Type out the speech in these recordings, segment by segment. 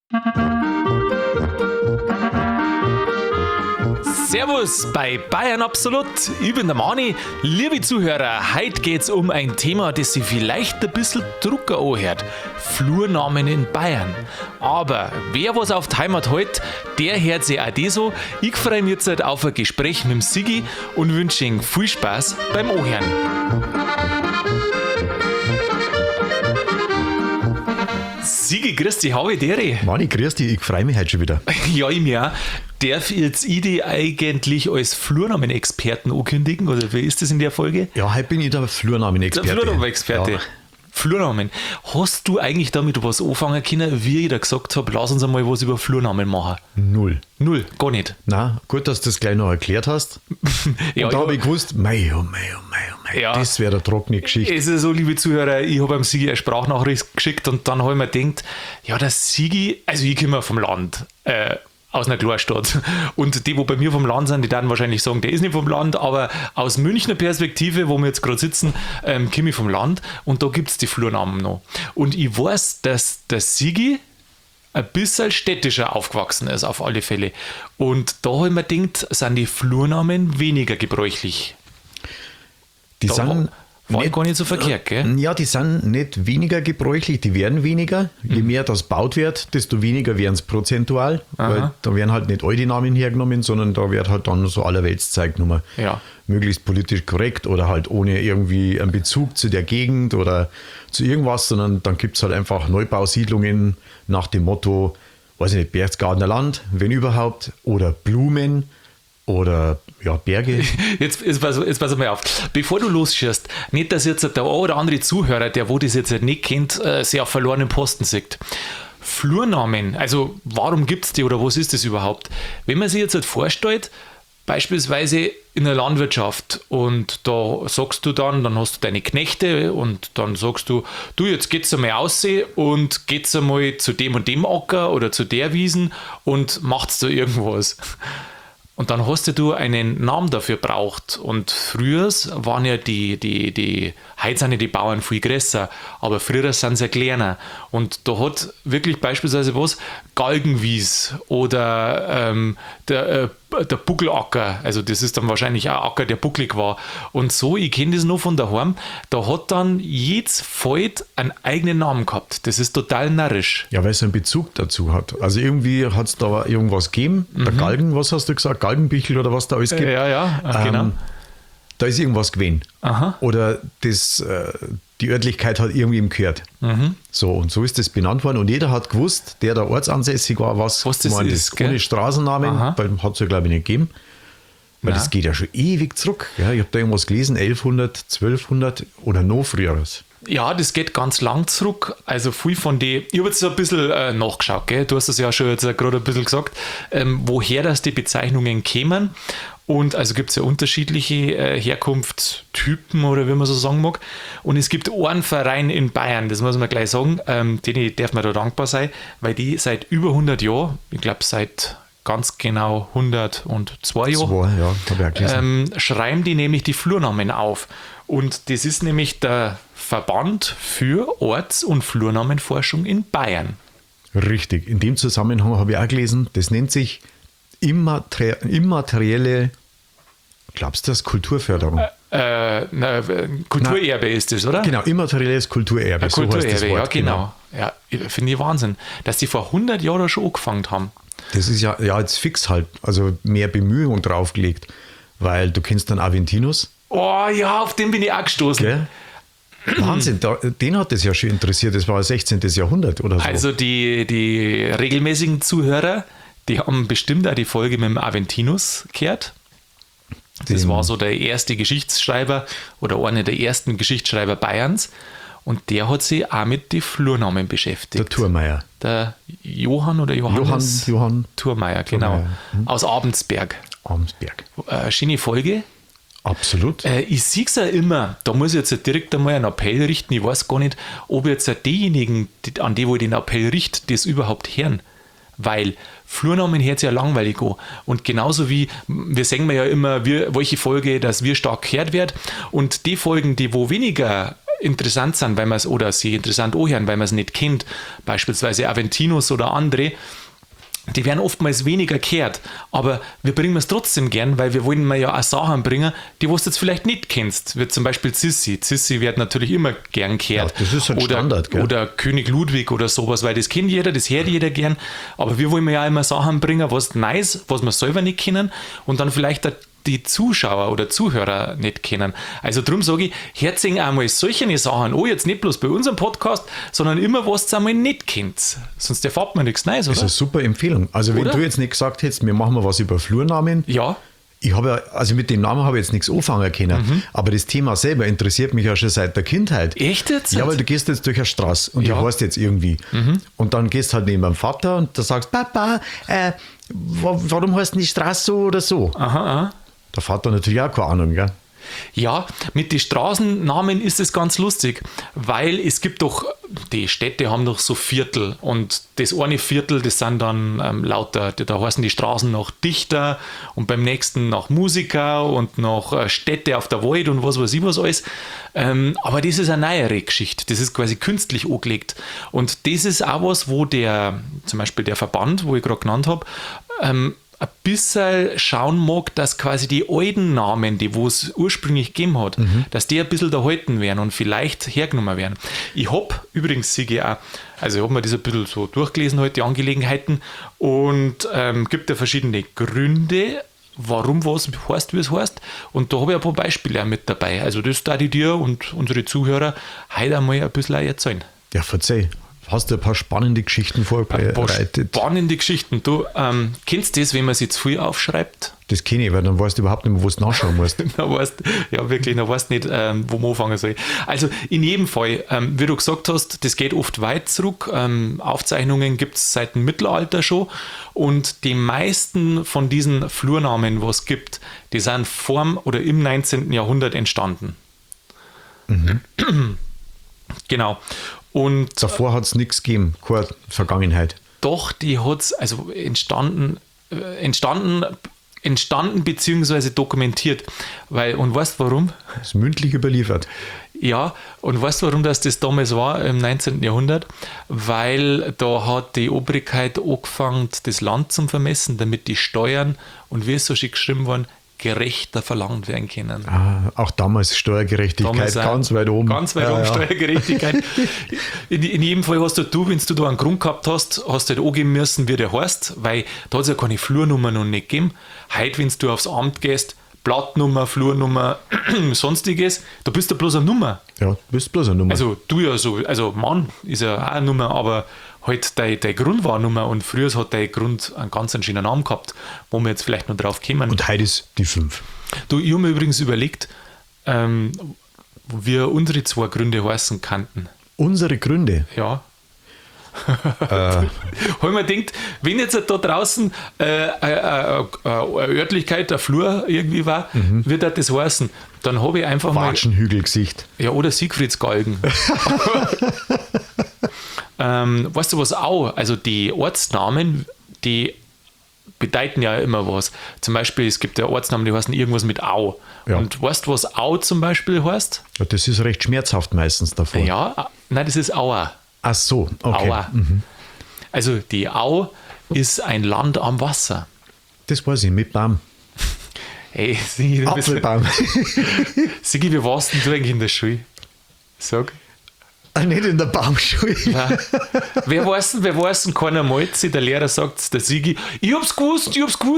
Servus bei Bayern Absolut. Ich bin der Mani. Liebe Zuhörer, heute geht's um ein Thema, das sich vielleicht ein bisschen drucker anhört. Flurnamen in Bayern. Aber wer was auf die Heimat hält, der hört sich auch das so. Ich freue mich jetzt auf ein Gespräch mit dem Sigi und wünsche Ihnen viel Spaß beim Anhören. Sigi, grüß dich, habe ich dir. Mani, grüß dich, ich freue mich heute schon wieder. Ja, ich mir auch. Darf jetzt ich dich eigentlich als Flurnamen-Experten ankündigen, oder wie ist das in der Folge? Ja, heute bin ich der Flurnamen-Experte. Der Flurnamen-Experte. Ja. Flurnamen. Hast du eigentlich damit was anfangen können, wie ich da gesagt habe, lass uns einmal was über Flurnamen machen? Null. Null, gar nicht. Na, gut, dass du das gleich noch erklärt hast. Ja, und da habe ich gewusst, mei, Ja. das wäre eine trockene Geschichte. Es ist so, liebe Zuhörer, ich habe am Sigi eine Sprachnachricht geschickt und dann habe ich mir gedacht, ja, der Sigi, also ich komme vom Land, aus einer Kleinstadt. Und die, wo bei mir vom Land sind, die werden wahrscheinlich sagen, der ist nicht vom Land, aber aus Münchner Perspektive, wo wir jetzt gerade sitzen, komme ich vom Land und da gibt es die Flurnamen noch. Und ich weiß, dass der Sigi ein bisschen städtischer aufgewachsen ist, auf alle Fälle. Und da habe ich mir gedacht, sind die Flurnamen weniger gebräuchlich. Die Da sind war gar nicht so verkehrt, gell? Ja, die sind nicht weniger gebräuchlich, die werden weniger. Je mehr das baut wird, desto weniger werden es prozentual. Weil da werden halt nicht all die Namen hergenommen, sondern da wird halt dann so allerweltszeug genommen. Ja. Möglichst politisch korrekt oder halt ohne irgendwie einen Bezug zu der Gegend oder zu irgendwas, sondern dann gibt es halt einfach Neubausiedlungen nach dem Motto, weiß ich nicht, Berchtesgadener Land, wenn überhaupt, oder Blumen oder ja, Berge. Jetzt pass mal auf. Bevor du losschießt, nicht, dass jetzt der ein oder andere Zuhörer, der wo das jetzt nicht kennt, sehr auf verlorenen Posten sieht. Flurnamen, also warum gibt es die oder was ist das überhaupt? Wenn man sich jetzt vorstellt, beispielsweise in der Landwirtschaft und da sagst du dann hast du deine Knechte und dann sagst du, jetzt geht's einmal raus und geht's einmal zu dem und dem Acker oder zu der Wiesen und macht's da irgendwas. Und dann hast du einen Namen dafür braucht. Und früher waren ja heute sind ja die Bauern viel größer, aber früher sind sie kleiner. Und da hat wirklich beispielsweise was Galgenwies oder der Buckelacker, also das ist dann wahrscheinlich auch ein Acker, der bucklig war. Und so, ich kenne das noch von daheim, da hat dann jedes Feld einen eigenen Namen gehabt. Das ist total narrisch. Ja, weil es einen Bezug dazu hat. Also irgendwie hat es da irgendwas gegeben. Der Galgen, was hast du gesagt? Galgenbichel oder was da alles gibt. Ja, genau. Da ist irgendwas gewesen. Aha. Oder die Örtlichkeit hat irgendwem gehört. So, und so ist das benannt worden. Und jeder hat gewusst, der da ortsansässig war, was das gemeint ist, gell? ohne Straßennamen, weil hat es ja, glaube ich, nicht gegeben. Weil Nein. das geht ja schon ewig zurück. Ja, ich habe da irgendwas gelesen, 1100, 1200 oder noch früher. Ja, das geht ganz lang zurück. Also viel von den, ich habe jetzt so ein bisschen nachgeschaut, gell? Du hast das ja schon jetzt gerade ein bisschen gesagt, woher das die Bezeichnungen kämen. Und also gibt es ja unterschiedliche Herkunftstypen oder wie man so sagen mag. Und es gibt einen Verein in Bayern, das muss man gleich sagen, denen darf man da dankbar sein, weil die seit über 100 Jahren, ich glaube seit ganz genau 102 Jahren, Ja, habe ich auch gelesen. schreiben die nämlich die Flurnamen auf. Und das ist nämlich der Verband für Orts- und Flurnamenforschung in Bayern. Richtig. In dem Zusammenhang habe ich auch gelesen, das nennt sich immaterielle, glaubst du das, Kulturförderung? Kulturerbe ist das, oder? Genau, immaterielles Kulturerbe. So heißt das Kulturerbe, Wort, ja, genau. Ja, finde ich Wahnsinn, dass die vor 100 Jahren schon angefangen haben. Das ist ja jetzt fix halt, also mehr Bemühungen draufgelegt, weil du kennst dann Aventinus. Oh ja, auf den bin ich auch gestoßen. Gell? Wahnsinn, den hat das ja schon interessiert, das war 16. Jahrhundert oder so. Also die regelmäßigen Zuhörer, die haben bestimmt auch die Folge mit dem Aventinus gehört. Das war so der erste Geschichtsschreiber oder einer der ersten Geschichtsschreiber Bayerns. Und der hat sich auch mit den Flurnamen beschäftigt. Der Thurmeier. Der Johann oder Johannes? Johann Thurmeier, genau. Aus Abensberg. Abensberg. Schöne Folge. Absolut. Ich sehe es ja immer, da muss ich jetzt direkt einmal einen Appell richten. Ich weiß gar nicht, ob jetzt diejenigen, an die wo ich den Appell richte, das überhaupt hören. Weil Flurnamen hört sich ja langweilig an. Und genauso wie, wir sagen ja immer, welche Folge, dass wir stark gehört wird. Und die Folgen, die wo weniger interessant sind, weil man es oder sie interessant anhören, weil man es nicht kennt, beispielsweise Aventinus oder andere, die werden oftmals weniger gehört, aber wir bringen es trotzdem gern, weil wir wollen mal ja auch Sachen bringen, die du jetzt vielleicht nicht kennst, wie zum Beispiel Sissi. Sissi wird natürlich immer gern gehört. Ja, das ist ein Standard, gell? Oder König Ludwig oder sowas, weil das kennt jeder, das hört jeder gern, aber wir wollen ja immer Sachen bringen, was nice, was wir selber nicht kennen und dann vielleicht die Zuschauer oder Zuhörer nicht kennen. Also darum sage ich, hört sich einmal solche Sachen an, jetzt nicht bloß bei unserem Podcast, sondern immer, was ihr einmal nicht kennt. Sonst erfahrt man nichts Neues, oder? Das ist eine super Empfehlung. Also wenn du jetzt nicht gesagt hättest, wir machen mal was über Flurnamen. Ja. Ich habe ja, also mit dem Namen habe ich jetzt nichts anfangen können, aber das Thema selber interessiert mich ja schon seit der Kindheit. Echt jetzt? Ja, weil du gehst jetzt durch eine Straße und die heißt jetzt irgendwie. Und dann gehst halt neben deinem Vater und da sagst, Papa, warum heißt denn die Straße so oder so? Aha. Der Vater natürlich auch keine Ahnung, gell? Ja, mit den Straßennamen ist es ganz lustig, weil es gibt doch, die Städte haben doch so Viertel und das eine Viertel, das sind dann lauter, da heißen die Straßen nach Dichter und beim nächsten nach Musiker und nach Städte auf der Wald und was weiß ich was alles. Aber das ist eine neuere Geschichte, das ist quasi künstlich angelegt und das ist auch was, wo zum Beispiel der Verband, wo ich gerade genannt habe, ein bisschen schauen mag, dass quasi die alten Namen, die wo es ursprünglich gegeben hat, dass die ein bisschen erhalten werden und vielleicht hergenommen werden. Ich habe übrigens, Sigi, auch, also ich habe mir das ein bisschen so durchgelesen heute, die Angelegenheiten, und gibt ja verschiedene Gründe, warum was heißt, wie es heißt. Und da habe ich ein paar Beispiele auch mit dabei. Also das darf ich dir und unsere Zuhörer heute einmal ein bisschen erzählen. Ja, verzeih. Hast du ein paar spannende Geschichten vorbereitet? Spannende Geschichten. Du kennst das, wenn man sich zu viel aufschreibt? Das kenne ich, weil dann weißt du überhaupt nicht mehr, wo du nachschauen musst. Dann weißt nicht, wo man anfangen soll. Also in jedem Fall, wie du gesagt hast, das geht oft weit zurück. Aufzeichnungen gibt es seit dem Mittelalter schon. Und die meisten von diesen Flurnamen, was es gibt, die sind vorm oder im 19. Jahrhundert entstanden. Genau. Und davor hat es nichts gegeben, keine Vergangenheit. Doch, die hat es also entstanden beziehungsweise dokumentiert. Und weißt du warum? Das ist mündlich überliefert. Ja, und weißt du, warum das damals war im 19. Jahrhundert? Weil da hat die Obrigkeit angefangen, das Land zu vermessen, damit die Steuern und wie es so schön geschrieben worden, gerechter verlangt werden können. Auch damals Steuergerechtigkeit, ganz weit oben. Ganz weit oben Steuergerechtigkeit. In jedem Fall hast du, wenn du da einen Grund gehabt hast, hast du halt angeben müssen, wie der heißt, weil da hat es ja keine Flurnummer noch nicht gegeben. Heute, wenn du aufs Amt gehst, Blattnummer, Flurnummer, sonstiges, da bist du bloß eine Nummer. Ja, du bist bloß eine Nummer. Also du ja so, also Mann ist ja auch eine Nummer, aber halt deine Grundwarnummer und früher hat dein Grund einen ganz schönen Namen gehabt, wo wir jetzt vielleicht noch drauf kommen. Und heute ist die 5. Du, ich habe mir übrigens überlegt, wie unsere 2 Gründe heißen könnten. Unsere Gründe? Ja. Habe ich mir gedacht, wenn jetzt da draußen eine Örtlichkeit, ein Flur irgendwie war, wird das heißen, dann habe ich einfach mal... Watschenhügelgesicht. Ja, oder Siegfriedsgalgen. Weißt du was auch? Also die Ortsnamen, die bedeuten ja immer was. Zum Beispiel, es gibt ja Ortsnamen, die heißen irgendwas mit Au. Ja. Und weißt du, was Au zum Beispiel heißt? Ja, das ist recht schmerzhaft meistens davon. Ja, nein, das ist Auer. Ach so, okay. Auer. Also die Au ist ein Land am Wasser. Das weiß ich, mit Baum. Hey, Sigi, Apfelbaum. Sigi, wie warst denn du eigentlich in der Schule? Sag. Nicht in der Baumschule. Nein. Wer weiß denn keiner malt sich, der Lehrer sagt der Sigi, ich hab's gewusst.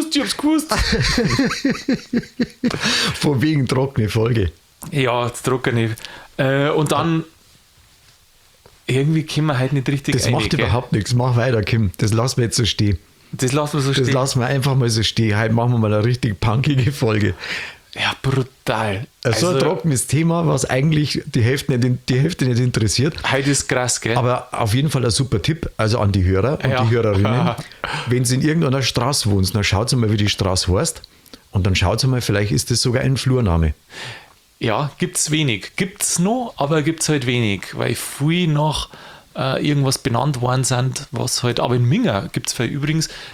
Von wegen trockene Folge. Ja, trockene. Und dann irgendwie können wir halt nicht richtig Das macht überhaupt nichts. Mach weiter, Kim. Das lassen wir jetzt so stehen. Das lassen wir einfach mal so stehen. Heute machen wir mal eine richtig punkige Folge. Ja, brutal. So ein trockenes Thema, was eigentlich die Hälfte nicht interessiert. Heute ist krass, gell? Aber auf jeden Fall ein super Tipp, also an die Hörer und die Hörerinnen. Wenn Sie in irgendeiner Straße wohnen, dann schaut mal, wie die Straße heißt. Und dann schaut mal, vielleicht ist das sogar ein Flurname. Ja, gibt's wenig. Gibt's noch, aber gibt's halt wenig, weil viel noch irgendwas benannt worden sind, was halt, aber in Minga gibt's übrigens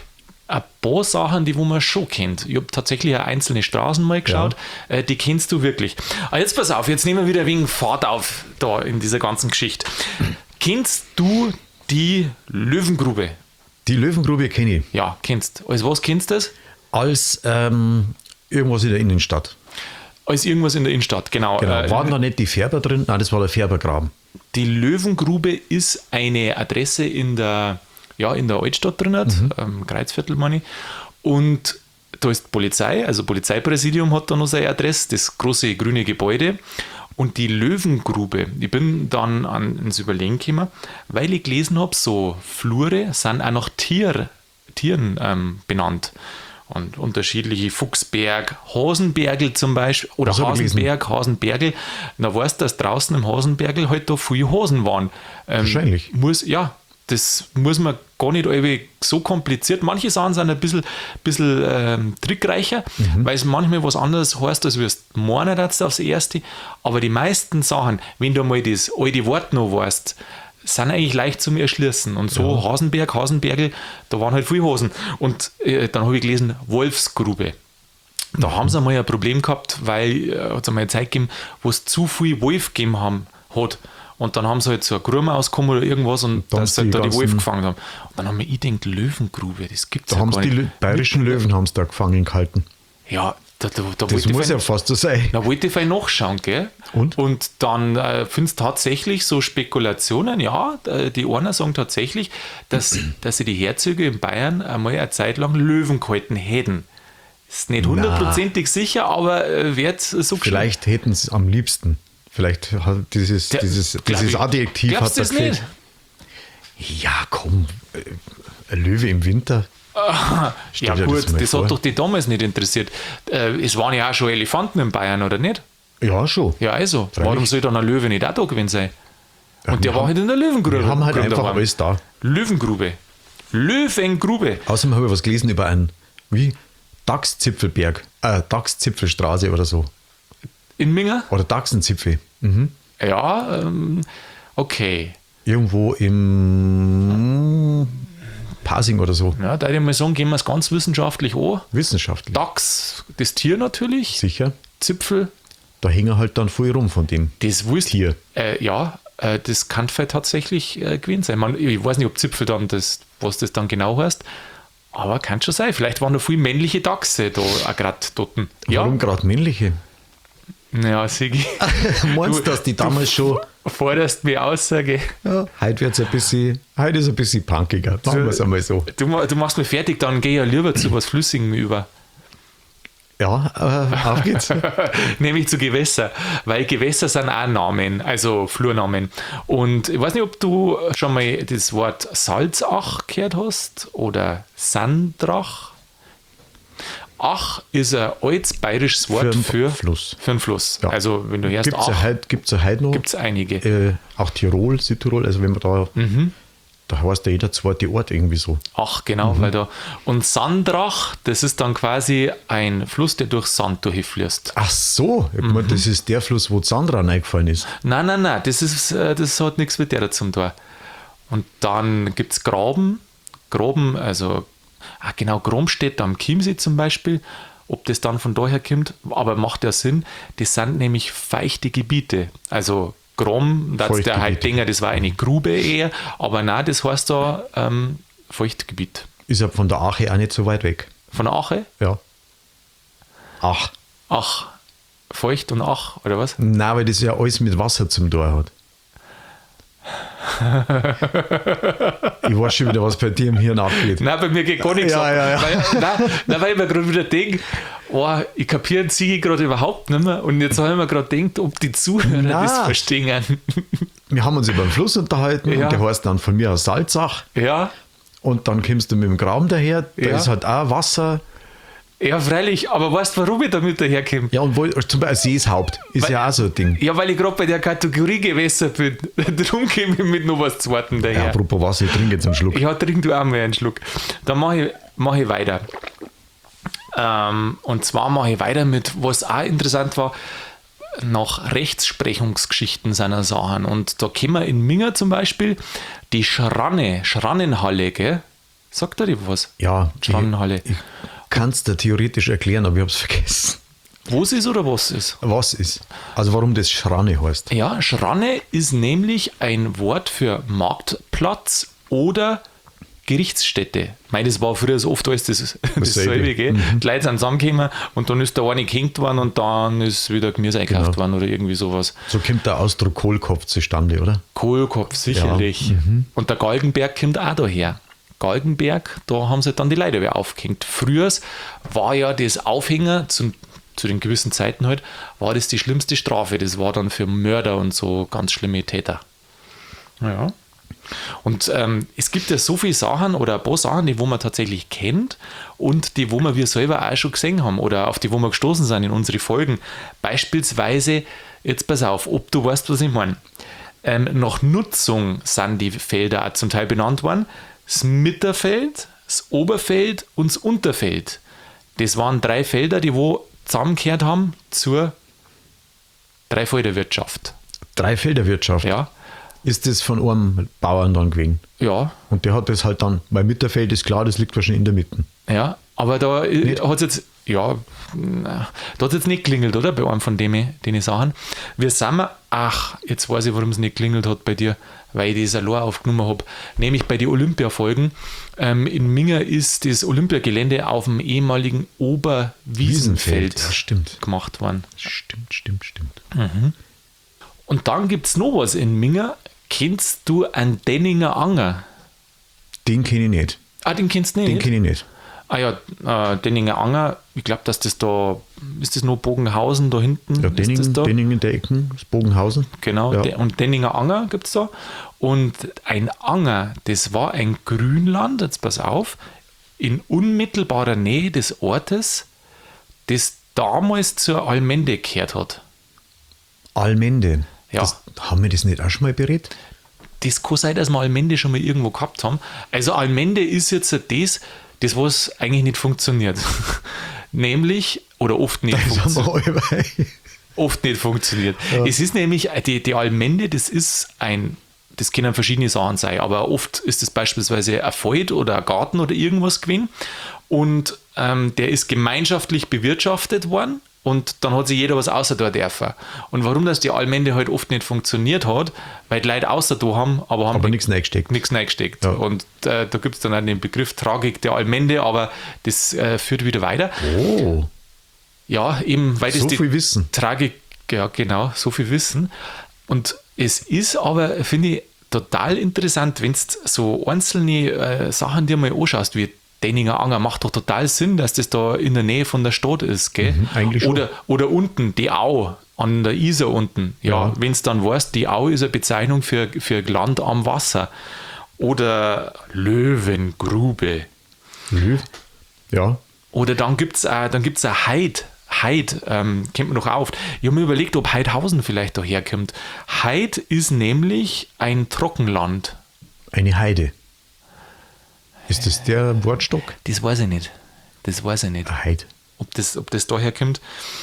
ein paar Sachen, die wo man schon kennt. Ich habe tatsächlich eine einzelne Straßen mal geschaut, die kennst du wirklich. Aber jetzt pass auf, jetzt nehmen wir wieder wegen Fahrt auf da in dieser ganzen Geschichte. Kennst du die Löwengrube? Die Löwengrube kenne ich. Ja, kennst. Als was kennst du das? Als irgendwas in der Innenstadt. Als irgendwas in der Innenstadt, genau. Genau. Waren da nicht die Färber drin? Nein, das war der Färbergraben. Die Löwengrube ist eine Adresse in der Altstadt drin, Kreuzviertel meine ich. Und da ist die Polizei, also Polizeipräsidium hat da noch seine Adresse, das große grüne Gebäude. Und die Löwengrube, ich bin dann ins Überlegen gekommen, weil ich gelesen habe, so Flure sind auch nach Tieren benannt. Und unterschiedliche Fuchsberg, Hasenbergel zum Beispiel, oder Was hab ich Hasenberg, Hasenbergel. Da weißt du, dass draußen im Hasenbergel halt da viele Hasen waren. Wahrscheinlich. Das muss man gar nicht irgendwie so kompliziert. Manche Sachen sind ein bisschen trickreicher, weil es manchmal was anderes heißt, als wirst du meinen jetzt aufs Erste. Aber die meisten Sachen, wenn du mal das alte Wort noch weißt, sind eigentlich leicht zum Erschließen. Und so Hasenbergel, da waren halt viele Hasen. Und dann habe ich gelesen, Wolfsgrube. Da haben sie einmal ein Problem gehabt, weil es einmal eine Zeit gegeben, wo es zu viel Wolf gegeben hat. Und dann haben sie halt so eine Grube ausgekommen oder irgendwas und dass sie halt da die Wolf gefangen haben. Und dann haben wir gedacht, Löwengrube, das gibt es Da ja haben gar sie die nicht. bayerischen Löwen haben sie da gefangen gehalten. Ja, da Das muss ja fast so sein. Da wollte ich fein nachschauen, gell? Und? Dann findest du tatsächlich so Spekulationen, die einen sagen tatsächlich, dass sie die Herzöge in Bayern einmal eine Zeit lang Löwen gehalten hätten. Ist nicht hundertprozentig sicher, aber wird so Vielleicht hätten sie es am liebsten. Vielleicht hat dieses Adjektiv glaubst hat du das nicht? Ja, komm, ein Löwe im Winter. Ja Stell dir gut, mal das vor. hat doch die damals nicht interessiert. Es waren ja auch schon Elefanten in Bayern, oder nicht? Ja, schon. Ja, also. Freilich. Warum soll dann ein Löwe nicht auch da gewesen sein? Und Ja, der war halt in der Löwengrube. Wir haben halt Grube einfach daheim. alles da. Löwengrube. Löwengrube. Außerdem habe ich was gelesen über einen, Dachszipfelberg, Dachszipfelstraße oder so. In Minger? Oder Dachsenzipfel. Ja, okay. Irgendwo im Pasing oder so. Ja, da würde ich mal sagen, gehen wir es ganz wissenschaftlich an. Wissenschaftlich. Dachs, das Tier natürlich. Sicher. Zipfel, Da hängen halt dann voll rum von dem das wusste Tier. das kann vielleicht tatsächlich gewesen sein. Ich weiß nicht, ob Zipfel dann was das dann genau heißt, aber kann schon sein. Vielleicht waren da viele männliche Dachse da auch gerade dort. Ja, Warum gerade männliche? ja, Sigi. Meinst du, dass die damals schon. Forderst mir Aussage. Ja, heute ist ein bisschen punkiger. Machen wir es einmal so. Du machst mir fertig, dann gehe ich ja lieber zu was Flüssigem über. Ja, auf geht's. Nämlich zu Gewässer, weil Gewässer sind auch Namen, also Flurnamen. Und ich weiß nicht, ob du schon mal das Wort Salzach gehört hast oder Sandrach. Ach ist ein altes bayerisches Wort für Fluss. Für einen Fluss. Ja. Also wenn du hörst Gibt's ja heute noch. gibt es einige. Auch Tirol, Südtirol, also wenn man da, da heißt ja jeder zweite Ort irgendwie so. Ach, genau, weil da. Und Sandrach, das ist dann quasi ein Fluss, der durch Sand durchfließt. Ach so, ich meine, das ist der Fluss, wo die Sandra reingefallen ist. Nein, das hat nichts mit der zu tun. Und dann gibt es Graben, also genau, Gromstedt am Chiemsee zum Beispiel, ob das dann von daher kommt, aber macht ja Sinn, das sind nämlich feuchte Gebiete, also Grom, das Feuchtgebiete. der halt Dinger, das war eine Grube eher, aber nein, das heißt da Feuchtgebiet. Ist ja von der Ache auch nicht so weit weg. Von der Ache? Ja. Ach. Ach, Feucht und Ach, oder was? Nein, weil das ja alles mit Wasser zum Tor hat. Ich weiß schon wieder, was bei dir im Hirn abgeht. Nein, bei mir geht gar nichts ab. Ja. Weil ich mir gerade wieder denke, ich kapiere Ziege gerade überhaupt nicht mehr. Und jetzt habe ich mir gerade gedacht, ob die Zuhörer das verstehen. Wir haben uns über den Fluss unterhalten Ja. und der heißt dann von mir aus Salzach. Ja, Und dann kommst du mit dem Graben daher, da Ja. ist halt auch Wasser. ja, freilich. Aber weißt du, warum ich damit daherkomme? Ja, und zum Beispiel Seeshaupt ist Weil- ja auch so ein Ding. Ja, weil ich gerade bei der Kategorie Gewässer bin. Darum komme ich mit noch was Zweitem Ja, daher. apropos Wasser, ich trinke jetzt einen Schluck. Ja, trink du auch mal einen Schluck. Dann mach ich weiter. Und zwar mache ich weiter mit, was auch interessant war, nach Rechtsprechungsgeschichten seiner Sachen. Und da können wir in Minger zum Beispiel die Schrannenhalle, gell? Sagt er dir was? Ja, Schrannenhalle. Ich kann es dir theoretisch erklären, aber ich habe es vergessen. Wo es ist oder was ist? Was ist? Also warum das Schranne heißt? Ja, Schranne ist nämlich ein Wort für Marktplatz oder Gerichtsstätte. Das war früher so oft alles dasselbe, gell? Die Leute sind zusammengekommen und dann ist der eine gehängt worden und dann ist wieder Gemüse eingekauft worden oder irgendwie sowas. So kommt der Ausdruck Kohlkopf zustande, oder? Kohlkopf, sicherlich. Ja. Und der Galgenberg kommt auch daher. Galgenberg, da haben sie dann die Leute wieder aufgehängt. Früher war ja das Aufhänger zu den gewissen Zeiten halt, war das die schlimmste Strafe. Das war dann für Mörder und so ganz schlimme Täter. Ja. Und es gibt ja so viele Sachen oder ein paar Sachen, die wo man tatsächlich kennt und die wo wir selber auch schon gesehen haben oder auf die wo wir gestoßen sind in unsere Folgen. Beispielsweise, jetzt pass auf, ob du weißt, was ich meine. Nach Nutzung sind die Felder auch zum Teil benannt worden. Das Mitterfeld, das Oberfeld und das Unterfeld. Das waren 3 Felder, die wo zusammengehört haben zur Dreifelderwirtschaft. Dreifelderwirtschaft? Ja. Ist das von einem Bauern dann gewesen? Ja. Und der hat das halt dann, weil Mitterfeld ist klar, das liegt wahrscheinlich in der Mitte. Ja, aber da hat es jetzt, da hat es jetzt nicht klingelt, oder? Bei einem von den Sachen. Wir sind jetzt weiß ich, warum es nicht klingelt hat bei dir, weil ich das allein aufgenommen habe. Nämlich bei den Olympiafolgen. In Minga ist das Olympiagelände auf dem ehemaligen Oberwiesenfeld gemacht worden. Stimmt. Mhm. Und dann gibt es noch was in Minga. Kennst du einen Denninger Anger? Den kenne ich nicht. Den kennst du nicht? Den kenne ich nicht. Denninger Anger, ich glaube, dass das da, ist das noch Bogenhausen da hinten? Ja, Denningen der Ecken, das Bogenhausen. Genau, ja. Und Denninger Anger gibt es da. Und ein Anger, das war ein Grünland, jetzt pass auf, in unmittelbarer Nähe des Ortes, das damals zur Allmende gehört hat. Allmende? Ja. Haben wir das nicht auch schon mal berät? Das kann sein, dass wir Allmende schon mal irgendwo gehabt haben. Also Allmende ist jetzt das was eigentlich nicht funktioniert. Nämlich, oder oft nicht funktioniert. Oft nicht funktioniert. Ja. Es ist nämlich, die Allmende, das können verschiedene Sachen sein, aber oft ist es beispielsweise ein Feld oder ein Garten oder irgendwas gewesen und der ist gemeinschaftlich bewirtschaftet worden. Und dann hat sich jeder was außer da dürfen. Und warum das die Allmende halt oft nicht funktioniert hat, weil die Leute außer da haben, aber nichts reingesteckt. Ja. Und da gibt es dann auch den Begriff Tragik der Allmende, aber das führt wieder weiter. Oh. Ja, eben, weil das so viel Wissen. Tragik, ja genau, so viel Wissen. Und es ist aber, finde ich, total interessant, wenn du so einzelne Sachen dir mal anschaust, wie Denninger Anger, macht doch total Sinn, dass das da in der Nähe von der Stadt ist, gell? Eigentlich schon. Oder unten, die Au, an der Isar unten. Ja. Wenn es dann weißt, die Au ist eine Bezeichnung für Land am Wasser. Oder Löwengrube. Ja. Oder dann gibt es eine Heid. Heid kennt man noch auf. Ich habe mir überlegt, ob Heidhausen vielleicht daherkommt. Heid ist nämlich ein Trockenland. Eine Heide. Ist das der Wortstock? Das weiß ich nicht. Heid. Ob das daher kommt.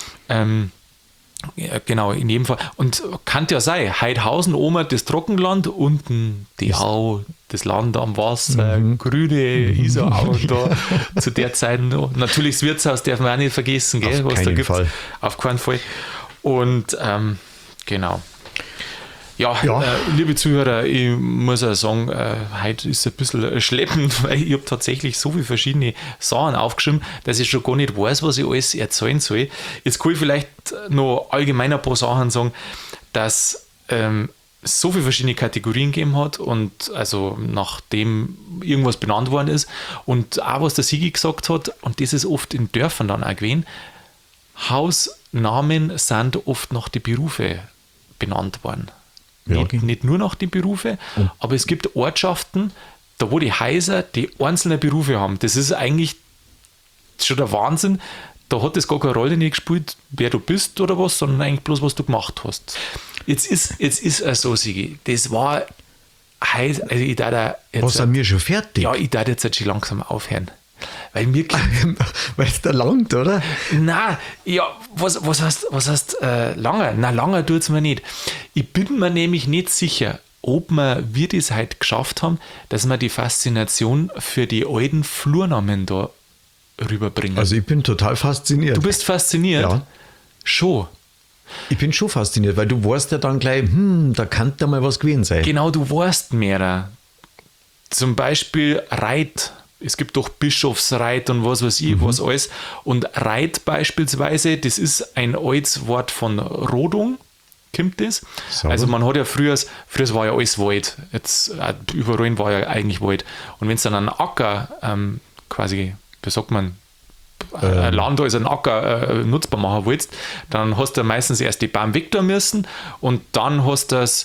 Ja, genau, in jedem Fall. Und kann ja sein, Heidhausen, oben das Trockenland, unten die Au, das Land am Wasser, grüne Isar und da zu der Zeit noch. Natürlich das Wirtshaus darf man auch nicht vergessen, gell, was da gibt. Auf keinen Fall. Und genau. Ja, liebe Zuhörer, ich muss auch sagen, heute ist es ein bisschen schleppend, weil ich habe tatsächlich so viele verschiedene Sachen aufgeschrieben, dass ich schon gar nicht weiß, was ich alles erzählen soll. Jetzt kann ich vielleicht noch allgemein ein paar Sachen sagen, dass so viele verschiedene Kategorien gegeben hat und also nachdem irgendwas benannt worden ist und auch was der Sigi gesagt hat, und das ist oft in Dörfern dann auch gewesen, Hausnamen sind oft nach den Berufen benannt worden. Ja, nicht nur nach den Berufen, aber es gibt Ortschaften, da wo die Häuser die einzelnen Berufe haben. Das ist eigentlich schon der Wahnsinn. Da hat das gar keine Rolle nicht gespielt, wer du bist oder was, sondern eigentlich bloß, was du gemacht hast. Jetzt ist es so, Sigi, das war heiß, also ich darf jetzt... Was sind wir schon fertig? Ja, ich darf jetzt schon langsam aufhören. Weil es da langt, oder? Nein, ja, was heißt lange? Na, lange tut es mir nicht. Ich bin mir nämlich nicht sicher, ob wir das halt geschafft haben, dass wir die Faszination für die alten Flurnamen da rüberbringen. Also ich bin total fasziniert. Du bist fasziniert? Ja. Schon. Ich bin schon fasziniert, weil du weißt ja dann gleich, da kann da mal was gewesen sein. Genau, du weißt mehr. Zum Beispiel Reit. Es gibt doch Bischofsreit und was weiß ich, was alles. Und Reit beispielsweise, das ist ein altes Wort von Rodung, kommt das. Sauber. Also man hat ja früher war ja alles Wald. Jetzt überall war ja eigentlich Wald. Und wenn es dann einen Acker quasi, wie sagt man, ein Land als einen Acker nutzbar machen willst, dann hast du meistens erst die Baum weg da müssen und dann hast du das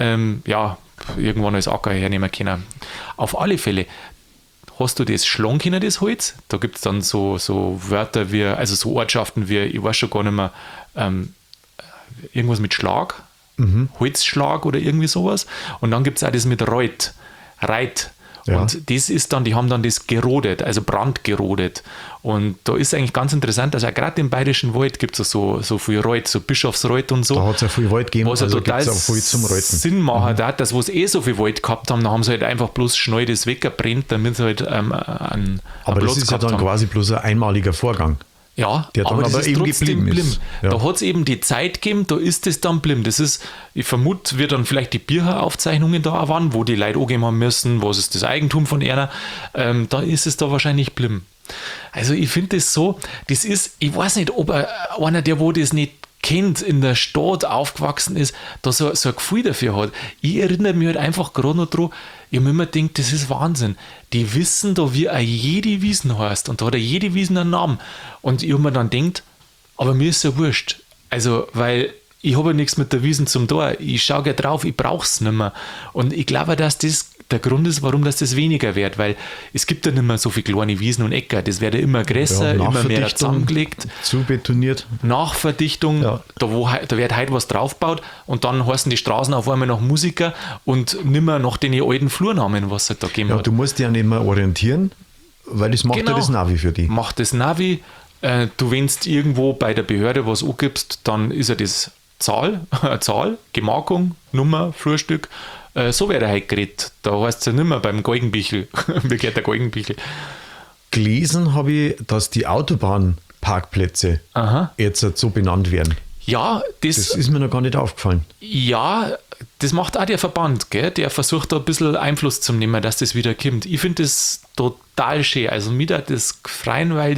irgendwann als Acker hernehmen können. Auf alle Fälle hast du das schlagen können, das Holz. Da gibt es dann so Wörter wie, also so Ortschaften wie, ich weiß schon gar nicht mehr, irgendwas mit Schlag, Holzschlag oder irgendwie sowas. Und dann gibt es auch das mit Reit. Ja. Und das ist dann, die haben dann das gerodet, also brandgerodet. Und da ist eigentlich ganz interessant, also auch gerade im Bayerischen Wald gibt es so viel Reut, so Bischofsreuth und so. Da hat es ja viel Wald gegeben, was ja also total gibt's auch viel zum Reuten. Sinn machen hat, dass wo sie so viel Wald gehabt haben, da haben sie halt einfach bloß schnell das weggebrennt, damit sie halt einen Aber Platz das ist ja dann haben. quasi bloß ein einmaliger Vorgang. Ja, der dann aber das aber ist eben trotzdem geblieben blimm. ist. Ja. Da hat es eben die Zeit gegeben, da ist es dann blimm. Das ist, ich vermute, wird dann vielleicht die Bierher-Aufzeichnungen da auch waren, wo die Leute angeben haben müssen, was ist das Eigentum von einer, da ist es da wahrscheinlich blimm. Also ich finde das so, das ist, ich weiß nicht, ob einer, der wo das nicht kennt, in der Stadt aufgewachsen ist, da so ein Gefühl dafür hat. Ich erinnere mich halt einfach gerade noch dran, ich habe mir immer gedacht, das ist Wahnsinn. Die wissen da, wie jede Wiesen heißt und da hat jede Wiesen einen Namen. Und ich habe mir dann gedacht, aber mir ist ja wurscht. Also, weil ich habe ja nichts mit der Wiesen zum Tor. Ich schaue gleich drauf, ich brauche es nicht mehr. Und ich glaube, dass das der Grund ist, warum das weniger wird, weil es gibt ja nicht mehr so viele kleine Wiesen und Äcker. Das wird ja immer größer, immer mehr zusammengelegt. Zu betoniert. Nachverdichtung, Ja. da wird heute was draufgebaut und dann heißen die Straßen auf einmal nach Musiker und nimmer nach den alten Flurnamen, was es halt da gegeben Ja, hat. du musst dich ja nicht mehr orientieren, weil das macht ja das Navi für dich. Macht das Navi. Du, wenn du irgendwo bei der Behörde was angibst, dann ist ja das Zahl, Gemarkung, Nummer, Flurstück. So wäre heute geredet. Da heißt es ja nicht mehr beim Galgenbichel. Wie geht der Galgenbichel? Gelesen habe ich, dass die Autobahnparkplätze jetzt so benannt werden. Ja, Das ist mir noch gar nicht aufgefallen. Ja, das macht auch der Verband, gell? Der versucht da ein bisschen Einfluss zu nehmen, dass das wieder kommt. Ich finde das total schön. Also mir hat das gefreut, weil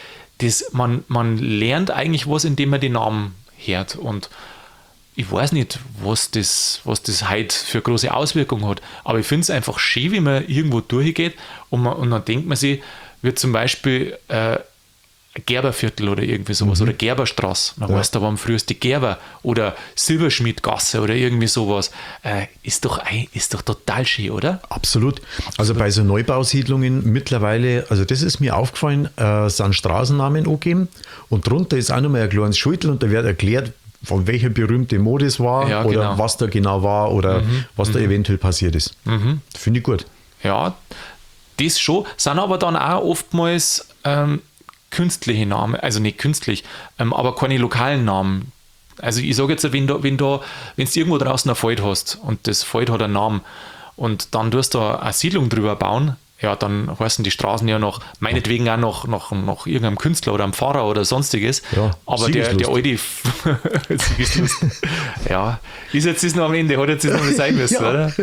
man lernt eigentlich was, indem man die Namen hört. Und ich weiß nicht, was das heute für große Auswirkungen hat, aber ich finde es einfach schön, wie man irgendwo durchgeht und dann denkt man sich, wie zum Beispiel Gerberviertel oder irgendwie sowas oder Gerberstraße, dann weißt du, da waren früher die Gerber oder Silberschmiedgasse oder irgendwie sowas. Ist doch total schön, oder? Absolut. Also bei so Neubausiedlungen mittlerweile, also das ist mir aufgefallen, sind Straßennamen angegeben und drunter ist auch nochmal ein kleines Schilder und da wird erklärt, von welcher berühmte Mode es war Ja, oder genau. was da genau war oder was da eventuell passiert ist. Finde ich gut. Ja, das schon, sind aber dann auch oftmals künstliche Namen, also nicht künstlich, aber keine lokalen Namen. Also ich sage jetzt, wenn du irgendwo draußen ein Feld hast und das Feld hat einen Namen und dann tust du eine Siedlung drüber bauen, ja, dann heißen die Straßen ja noch, meinetwegen auch nach irgendeinem Künstler oder einem Pfarrer oder sonstiges. Ja, aber der alte Siegeslust. Ja, ist noch am Ende, hat jetzt noch mal sein müssen, Ja. oder?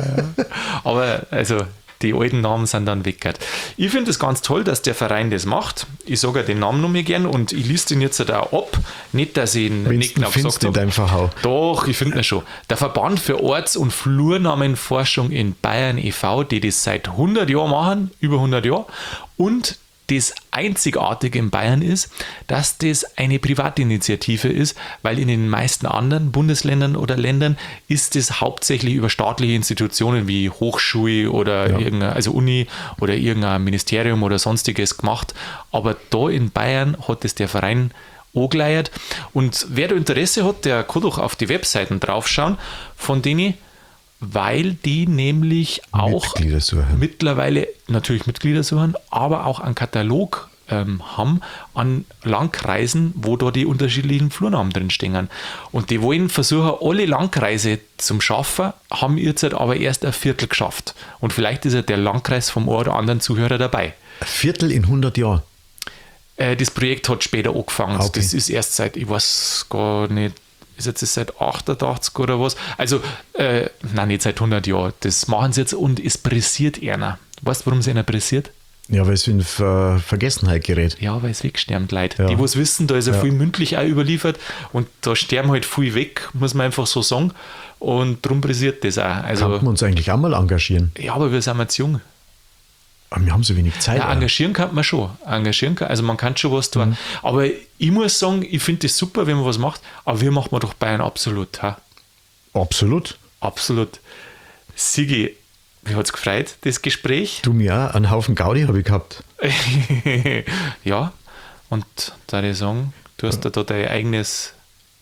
Aber also die alten Namen sind dann weg. Ich finde es ganz toll, dass der Verein das macht. Ich sage den Namen noch mal gern und ich lese den jetzt auch ab. Nicht, dass ich ihn nicht genau gesagt in habe. deinem Verhau. Doch, ich finde ihn schon. Der Verband für Orts- und Flurnamenforschung in Bayern e.V., die das seit 100 Jahren machen, über 100 Jahre, und das Einzigartige in Bayern ist, dass das eine Privatinitiative ist, weil in den meisten anderen Bundesländern oder Ländern ist es hauptsächlich über staatliche Institutionen wie Hochschule oder also Uni oder irgendein Ministerium oder sonstiges gemacht. Aber da in Bayern hat es der Verein angeleiert. Und wer da Interesse hat, der kann doch auf die Webseiten draufschauen, von denen, weil die nämlich auch Mitglieder suchen. mittlerweile natürlich Mitglieder suchen, aber auch einen Katalog haben an Landkreisen, wo da die unterschiedlichen Flurnamen drin stehen. Und die wollen versuchen, alle Landkreise zum Schaffen, haben jetzt halt aber erst ein Viertel geschafft. Und vielleicht ist ja der Landkreis vom einen oder anderen Zuhörer dabei. Ein Viertel in 100 Jahren? Das Projekt hat später angefangen. Okay. Das ist erst seit, ich weiß gar nicht, ist jetzt seit 88 oder was? Also, nein, nicht seit 100 Jahren. Das machen sie jetzt und es pressiert einer. Weißt du, warum es einer pressiert? Ja, weil es in Vergessenheit gerät. Ja, weil es wegsterben Leute. Ja. Die, was wissen, da ist ja viel mündlich auch überliefert und da sterben halt viel weg, muss man einfach so sagen. Und darum pressiert das auch. Also, Kann man uns eigentlich auch mal engagieren? ja, aber wir sind jetzt jung. Aber wir haben so wenig Zeit. Ja, engagieren kann man schon. Also man kann schon was tun. Aber ich muss sagen, ich finde das super, wenn man was macht, aber wir machen doch Bayern absolut. Ha? Absolut. Absolut. Sigi, mich hat es gefreut, das Gespräch. Du mir auch, einen Haufen Gaudi habe ich gehabt. Ja, und da würde ich sagen, du hast da dein eigenes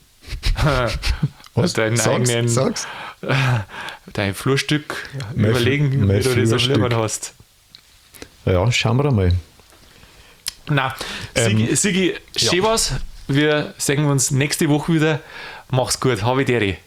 Sag's. dein Flurstück Mein überlegen, wie du das am Flurstück. Leben hast. Ja, schauen wir mal. Na, Sigi, schön was. Wir sehen uns nächste Woche wieder. Mach's gut, habe ich dir.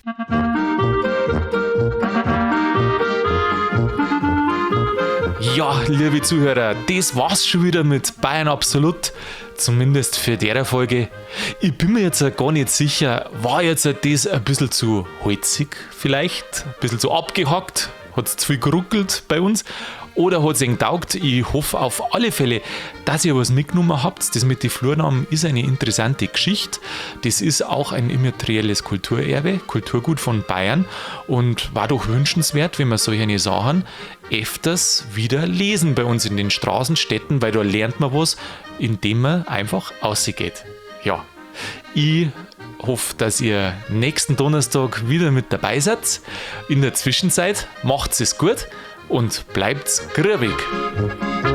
Ja, liebe Zuhörer, das war's schon wieder mit Bayern Absolut. Zumindest für der Folge. Ich bin mir jetzt gar nicht sicher, war jetzt das ein bisschen zu holzig vielleicht? Ein bisschen zu abgehackt? Hat es zu viel geruckelt bei uns? Oder hat es Ihnen getaugt? Ich hoffe auf alle Fälle, dass ihr was mitgenommen habt. Das mit den Flurnamen ist eine interessante Geschichte. Das ist auch ein immaterielles Kulturerbe, Kulturgut von Bayern und war doch wünschenswert, wenn wir solche Sachen öfters wieder lesen bei uns in den Straßenstädten, weil da lernt man was, indem man einfach rausgeht. Ja, ich hoffe, dass ihr nächsten Donnerstag wieder mit dabei seid. In der Zwischenzeit macht's es gut und bleibt's grübig.